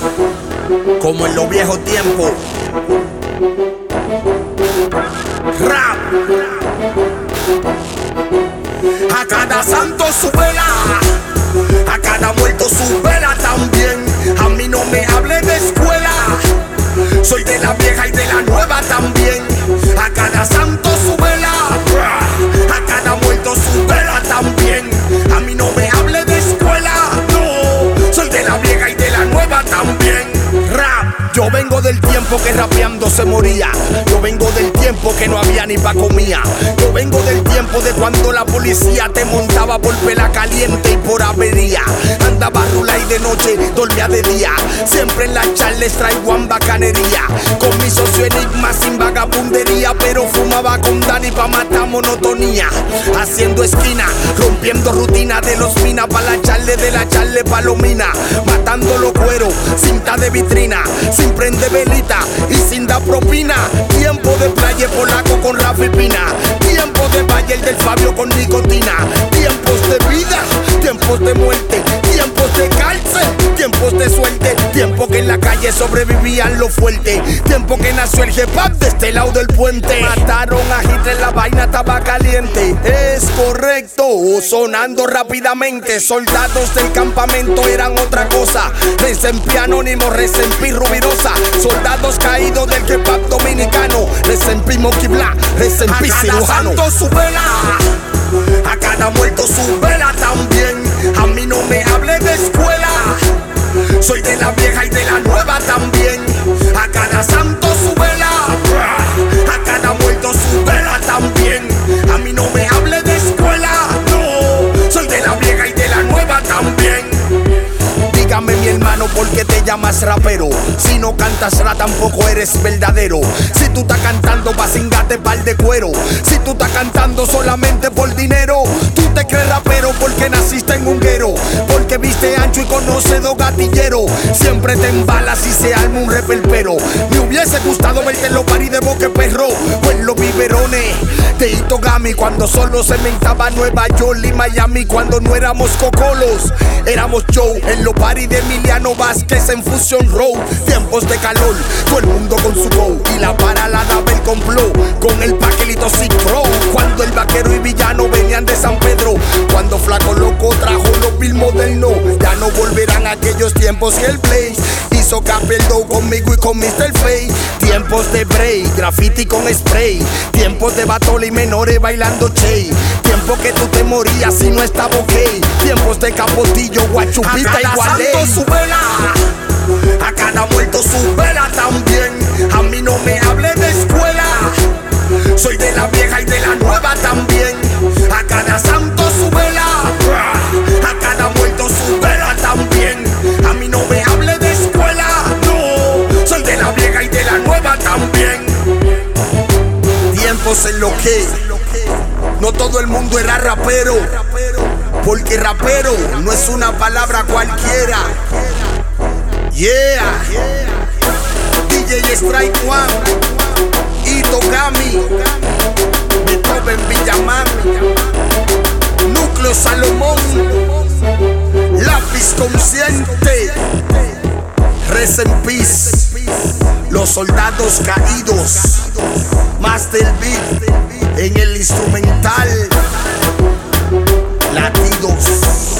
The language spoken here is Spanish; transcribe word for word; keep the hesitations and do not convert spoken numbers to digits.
como en los viejos tiempos. Rap. A cada santo su vela, a cada muerto su vela también. A mí no me hable de escuela, soy de la vieja y de la nueva también. A cada santo su vela, a cada muerto su vela también. A mí no me hable de escuela, no, soy de la vieja y de la nueva también. Rap. Yo vengo del tiempo que rapeando se moría. Yo vengo del tiempo que no había ni pa' comida. Yo vengo del tiempo de cuando la policía te montaba por pela caliente y por avería. Andaba rula y de noche, dormía de día. Siempre en las charles traigo bacanería. Con mi socio Enigma sin vagabundería, pero fumaba con Dani pa' matar monotonía. Haciendo esquina, rompiendo rutina de los minas pa' la charle, de la charle palomina. Matando los cueros, cinta de vitrina, sin prende velita y sin dar propina. Tiempo de playa polaco con Rafi Pina. Tiempo de Bayer del Fabio con nicotina. Tiempos de vida, tiempos de muerte, tiempos de cárcel, tiempos de suerte. Tiempo que en la calle sobrevivían los fuertes. Tiempo que nació el hip hop de este lado del puente. Mataron a Hitler, la vaina estaba caliente. Es correcto, sonando rápidamente. Soldados del campamento eran otra cosa. Resempi anónimo, resempi rubirosa. Soldados caídos del hip hop dominicano. Resempi Monkey Black, resempi cirujano. A cada santo su vela, a cada muerto su vela también. A mí no me hable de escuela, soy de la vieja y de la nueva también. A cada santo su vela, a cada muerto su vela también. A mí no me hable de escuela, no, soy de la vieja y de la nueva también. Dígame mi hermano, ¿por qué te llamas rapero? Si no cantas rap tampoco eres verdadero. Si tú estás cantando pa' cingarte par de cuero, si tú estás cantando solamente por dinero, tú te crees rapero porque naciste en un guero, porque viste ancho y conoces dos gatilleros. Siempre te embalas y se arma un repelpero. Me hubiese gustado verte en los paris de Boque Perro o en los biberones de Itogami, cuando solo se mentaba Nueva York y Miami, cuando no éramos cocolos, éramos show en los paris de Emiliano Vázquez en Fusion Road. Tiempos de calor, todo el mundo con su go y la paralada del complot con el paquelito Sick Pro. Cuando el vaquero y villano venían de San Pedro, cuando Flaco Loco trajo los Bill modernos. Ya no volverán aquellos tiempos que el Blaze hizo capeldo conmigo y con mister Face. Tiempos de break, graffiti con spray. Tiempos de batole y menores bailando Che. Tiempo que tú te morías si no estaba ok. Tiempos de Capotillo, Guachupita y Gualey. A cada santo su vela, a cada muerto su vela también. A mí no me hable de escuela, soy de la vieja y de la nueva también. A cada santo su vela, a cada muerto su vela también. A mí no me hable de escuela, no, soy de la vieja y de la nueva también. Tiempos en lo que no todo el mundo era rapero, porque rapero no es una palabra cualquiera. Yeah, D J Strike One, Itogami, Beethoven Villamán, Núcleo Salomón, Lápiz Consciente, Rest in Peace, los soldados caídos, Master Beat en el instrumental, latidos.